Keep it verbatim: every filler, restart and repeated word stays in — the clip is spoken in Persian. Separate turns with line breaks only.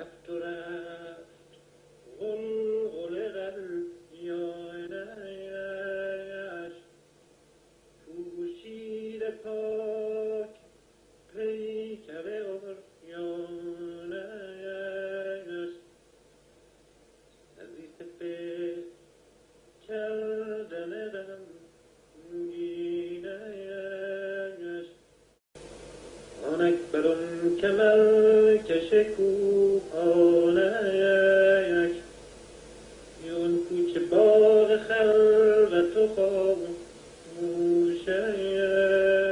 رفت و رفت غلغله در یانش پوشیده پاک پیکر عریانش نزدیک فکر کردن غمگینش آنک بر آن کمرکش کوهانش یون کوچه باغ خلوت و خاموشش